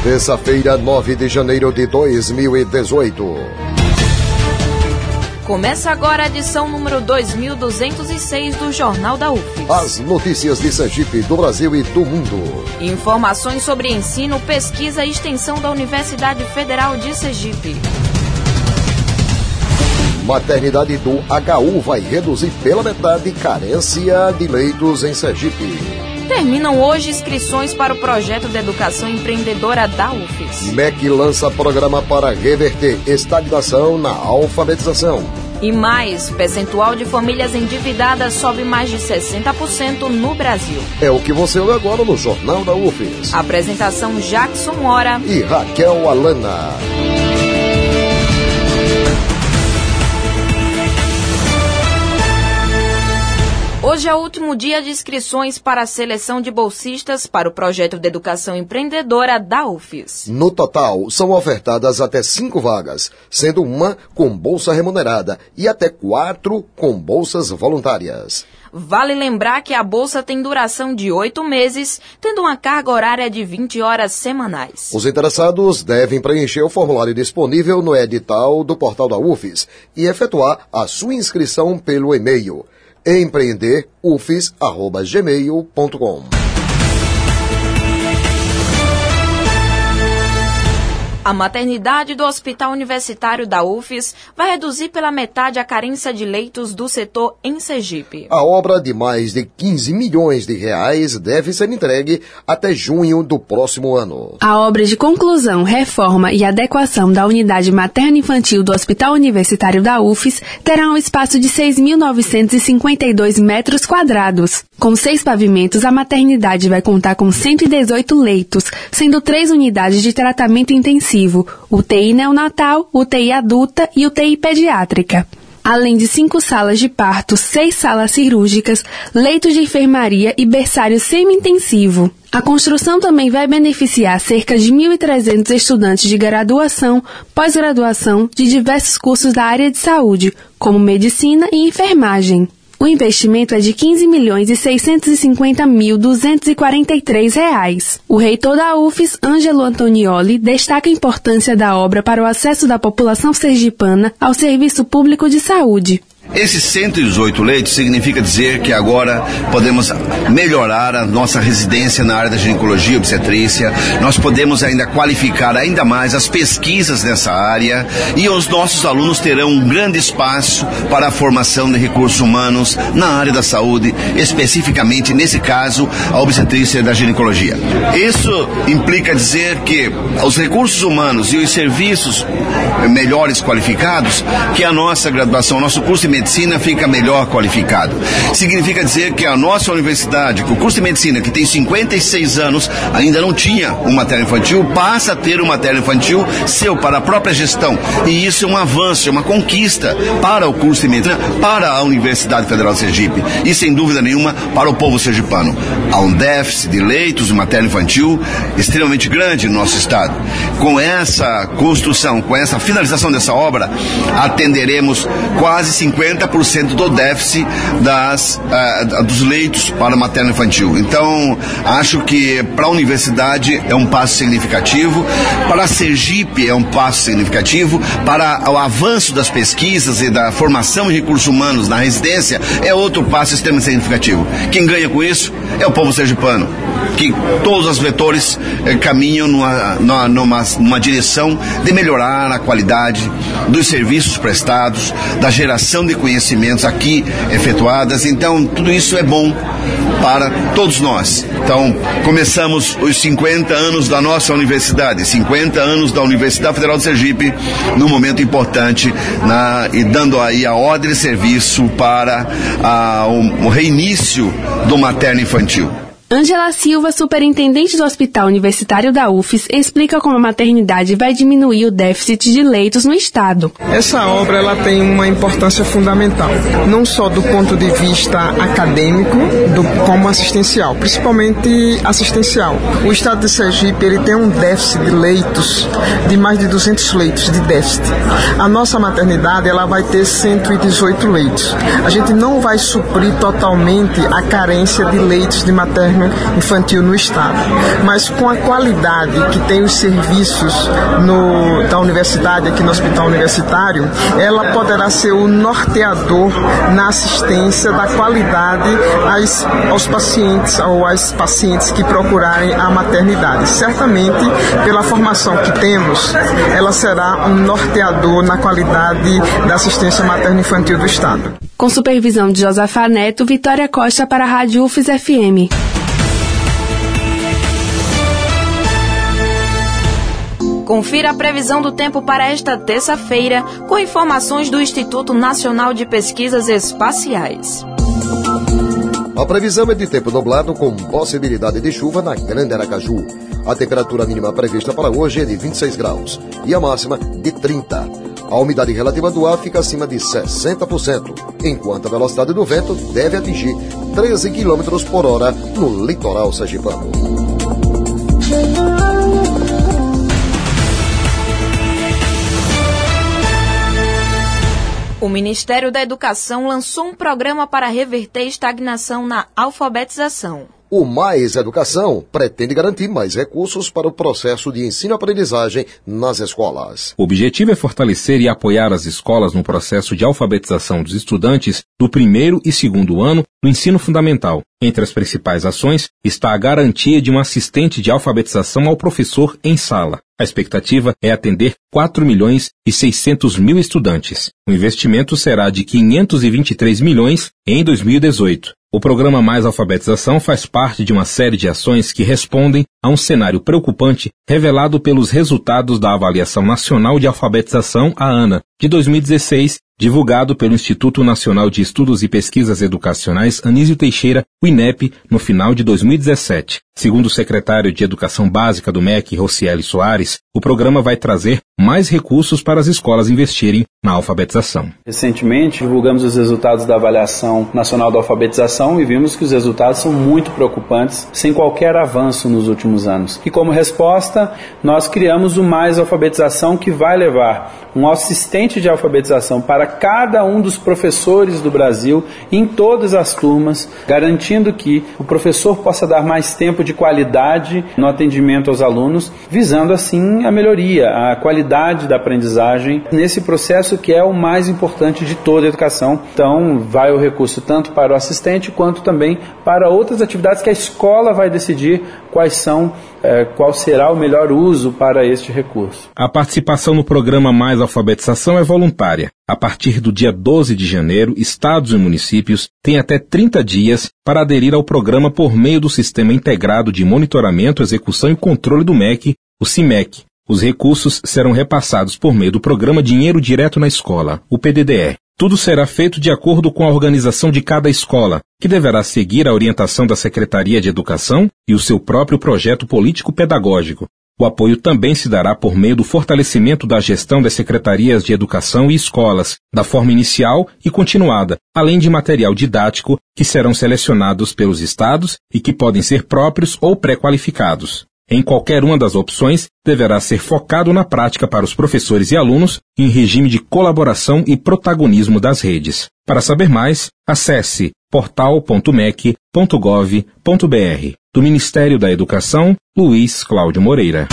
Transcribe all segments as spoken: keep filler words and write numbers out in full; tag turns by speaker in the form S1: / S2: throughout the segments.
S1: Terça-feira, nove de janeiro de dois mil e dezoito.
S2: Começa agora a edição número dois mil duzentos e seis do Jornal da U F E S.
S1: As notícias de Sergipe, do Brasil e do mundo.
S2: Informações sobre ensino, pesquisa e extensão da Universidade Federal de Sergipe.
S1: Maternidade do H U vai reduzir pela metade carência de leitos em Sergipe.
S2: Terminam hoje inscrições para o projeto de educação empreendedora da U F E S.
S1: M E C lança programa para reverter estagnação na alfabetização.
S2: E mais, percentual de famílias endividadas sobe mais de sessenta por cento no Brasil.
S1: É o que você ouve agora no Jornal da U F E S.
S2: Apresentação Jackson Mora
S1: e Raquel Alana.
S2: Hoje é o último dia de inscrições para a seleção de bolsistas para o projeto de educação empreendedora da U F E S.
S1: No total, são ofertadas até cinco vagas, sendo uma com bolsa remunerada e até quatro com bolsas voluntárias.
S2: Vale lembrar que a bolsa tem duração de oito meses, tendo uma carga horária de vinte horas semanais.
S1: Os interessados devem preencher o formulário disponível no edital do portal da U F E S e efetuar a sua inscrição pelo e-mail empreender u f e s arroba gmail ponto com.
S2: A maternidade do Hospital Universitário da U F E S vai reduzir pela metade a carência de leitos do setor em Sergipe.
S1: A obra de mais de quinze milhões de reais deve ser entregue até junho do próximo ano.
S3: A obra de conclusão, reforma e adequação da unidade materno-infantil do Hospital Universitário da U F E S terá um espaço de seis mil novecentos e cinquenta e dois metros quadrados. Com seis pavimentos, a maternidade vai contar com cento e dezoito leitos, sendo três unidades de tratamento intensivo, U T I neonatal, U T I adulta e U T I pediátrica. Além de cinco salas de parto, seis salas cirúrgicas, leitos de enfermaria e berçário semi-intensivo. A construção também vai beneficiar cerca de mil e trezentos estudantes de graduação, pós-graduação de diversos cursos da área de saúde, como medicina e enfermagem. O investimento é de quinze milhões e seiscentos e cinquenta mil duzentos e quarenta e três reais. O reitor da U F E S, Ângelo Antonioli, destaca a importância da obra para o acesso da população sergipana ao serviço público de saúde.
S4: Esses cento e dezoito leitos significa dizer que agora podemos melhorar a nossa residência na área da ginecologia e obstetrícia, nós podemos ainda qualificar ainda mais as pesquisas nessa área e os nossos alunos terão um grande espaço para a formação de recursos humanos na área da saúde, especificamente, nesse caso, a obstetrícia da ginecologia. Isso implica dizer que os recursos humanos e os serviços melhores qualificados, que a nossa graduação, o nosso curso de medicina fica melhor qualificado. Significa dizer que a nossa universidade, que o curso de medicina, que tem cinquenta e seis anos, ainda não tinha um materno-infantil, passa a ter um materno-infantil seu, para a própria gestão. E isso é um avanço, é uma conquista para o curso de medicina, para a Universidade Federal de Sergipe e, sem dúvida nenhuma, para o povo sergipano. Há um déficit de leitos de materno-infantil extremamente grande no nosso estado. Com essa construção, com essa finalização dessa obra, atenderemos quase cinquenta por cento do déficit das, uh, dos leitos para materno-infantil. Então, acho que para a universidade é um passo significativo, para a Sergipe é um passo significativo, para o avanço das pesquisas e da formação de recursos humanos na residência é outro passo extremamente significativo. Quem ganha com isso é o povo sergipano, que todos os vetores eh, caminham numa, numa, numa, numa direção de melhorar a qualidade dos serviços prestados, da geração de conhecimentos aqui efetuadas. Então, tudo isso é bom para todos nós. Então, começamos os cinquenta anos da nossa universidade, cinquenta anos da Universidade Federal de Sergipe, num momento importante, na, e dando aí a ordem de serviço para a, o, o reinício do materno-infantil.
S3: Ângela Silva, superintendente do Hospital Universitário da U F E S, explica como a maternidade vai diminuir o déficit de leitos no estado.
S5: Essa obra ela tem uma importância fundamental, não só do ponto de vista acadêmico, do como assistencial, principalmente assistencial. O estado de Sergipe ele tem um déficit de leitos, de mais de duzentos leitos de déficit. A nossa maternidade ela vai ter cento e dezoito leitos. A gente não vai suprir totalmente a carência de leitos de materno infantil no estado, mas com a qualidade que tem os serviços no, da universidade, aqui no hospital universitário, ela poderá ser o norteador na assistência da qualidade às, aos pacientes ou às pacientes que procurarem a maternidade. Certamente, pela formação que temos, ela será um norteador na qualidade da assistência materno-infantil do estado.
S3: Com supervisão de Josafá Neto, Vitória Costa para a Rádio U F S F M.
S2: Confira a previsão do tempo para esta terça-feira com informações do Instituto Nacional de Pesquisas Espaciais.
S1: A previsão é de tempo nublado com possibilidade de chuva na Grande Aracaju. A temperatura mínima prevista para hoje é de vinte e seis graus e a máxima de trinta. A umidade relativa do ar fica acima de sessenta por cento, enquanto a velocidade do vento deve atingir treze quilômetros por hora no litoral sergipano.
S2: O Ministério da Educação lançou um programa para reverter estagnação na alfabetização.
S1: O Mais Educação pretende garantir mais recursos para o processo de ensino-aprendizagem nas escolas.
S6: O objetivo é fortalecer e apoiar as escolas no processo de alfabetização dos estudantes do primeiro e segundo ano do ensino fundamental. Entre as principais ações está a garantia de um assistente de alfabetização ao professor em sala. A expectativa é atender quatro milhões e seiscentos mil estudantes. O investimento será de quinhentos e vinte e três milhões em dois mil e dezoito. O programa Mais Alfabetização faz parte de uma série de ações que respondem a um cenário preocupante revelado pelos resultados da Avaliação Nacional de Alfabetização, a ANA, de dois mil e dezesseis, divulgado pelo Instituto Nacional de Estudos e Pesquisas Educacionais Anísio Teixeira, o INEP, no final de dois mil e dezessete. Segundo o secretário de Educação Básica do M E C, Rocieli Soares, o programa vai trazer mais recursos para as escolas investirem na alfabetização.
S7: Recentemente, divulgamos os resultados da Avaliação Nacional da Alfabetização e vimos que os resultados são muito preocupantes, sem qualquer avanço nos últimos anos. E como resposta, nós criamos o Mais Alfabetização, que vai levar um assistente de alfabetização para cada um dos professores do Brasil, em todas as turmas, garantindo que o professor possa dar mais tempo de qualidade no atendimento aos alunos, visando assim a melhoria, a qualidade da aprendizagem nesse processo que é o mais importante de toda a educação. Então, vai o recurso tanto para o assistente quanto também para outras atividades que a escola vai decidir quais são, eh, qual será o melhor uso para este recurso.
S6: A participação no programa Mais Alfabetização é voluntária. A partir do dia doze de janeiro, estados e municípios têm até trinta dias para aderir ao programa por meio do Sistema Integrado de Monitoramento, Execução e Controle do M E C, o CIMEC. Os recursos serão repassados por meio do programa Dinheiro Direto na Escola, o P D D E. Tudo será feito de acordo com a organização de cada escola, que deverá seguir a orientação da Secretaria de Educação e o seu próprio projeto político-pedagógico. O apoio também se dará por meio do fortalecimento da gestão das secretarias de educação e escolas, da forma inicial e continuada, além de material didático que serão selecionados pelos estados e que podem ser próprios ou pré-qualificados. Em qualquer uma das opções, deverá ser focado na prática para os professores e alunos em regime de colaboração e protagonismo das redes. Para saber mais, acesse portal ponto mec ponto gov ponto br. Do Ministério da Educação, Luiz Cláudio Moreira.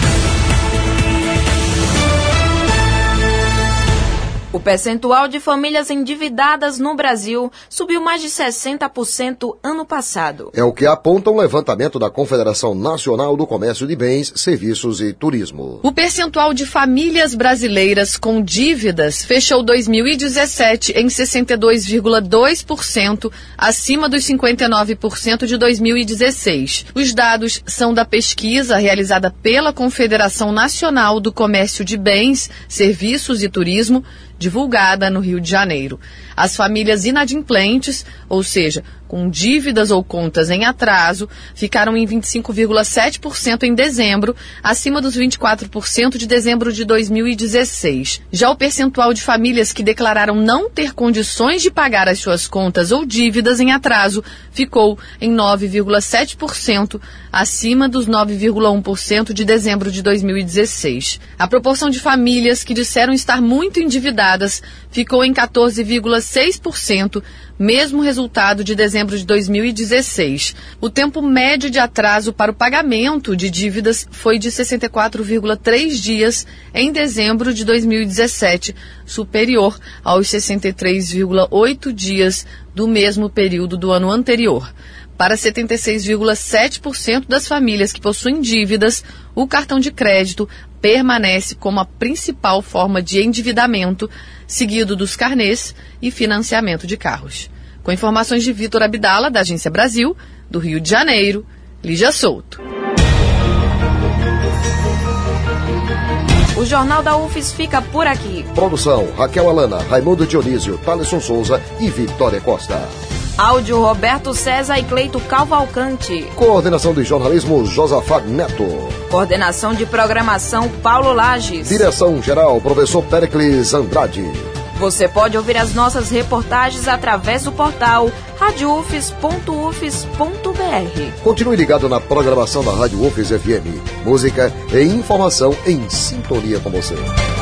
S2: O percentual de famílias endividadas no Brasil subiu mais de sessenta por cento ano passado.
S1: É o que aponta um levantamento da Confederação Nacional do Comércio de Bens, Serviços e Turismo.
S8: O percentual de famílias brasileiras com dívidas fechou dois mil e dezessete em sessenta e dois vírgula dois por cento, acima dos cinquenta e nove por cento de dois mil e dezesseis. Os dados são da pesquisa realizada pela Confederação Nacional do Comércio de Bens, Serviços e Turismo, divulgada no Rio de Janeiro. As famílias inadimplentes, ou seja, com dívidas ou contas em atraso ficaram em vinte e cinco vírgula sete por cento em dezembro, acima dos vinte e quatro por cento de dezembro de dois mil e dezesseis. Já o percentual de famílias que declararam não ter condições de pagar as suas contas ou dívidas em atraso ficou em nove vírgula sete por cento, acima dos nove vírgula um por cento de dezembro de dois mil e dezesseis. A proporção de famílias que disseram estar muito endividadas ficou em quatorze vírgula seis por cento, mesmo resultado de dezembro de dois mil e dezesseis. O tempo médio de atraso para o pagamento de dívidas foi de sessenta e quatro vírgula três dias em dezembro de dois mil e dezessete, superior aos sessenta e três vírgula oito dias do mesmo período do ano anterior. Para setenta e seis vírgula sete por cento das famílias que possuem dívidas, o cartão de crédito permanece como a principal forma de endividamento, seguido dos carnês e financiamento de carros. Com informações de Vitor Abdala, da Agência Brasil, do Rio de Janeiro, Lígia Souto.
S2: O Jornal da U F S fica por aqui.
S1: Produção: Raquel Alana, Raimundo Dionísio, Thaleson Souza e Vitória Costa.
S2: Áudio: Roberto César e Cleito Cavalcante.
S1: Coordenação de jornalismo: Josafat Neto.
S2: Coordenação de programação: Paulo Lages.
S1: Direção-geral: Professor Péricles Andrade.
S2: Você pode ouvir as nossas reportagens através do portal rádio u f s ponto u f s ponto b r.
S1: Continue ligado na programação da Rádio U F S F M. Música e informação em sintonia com você.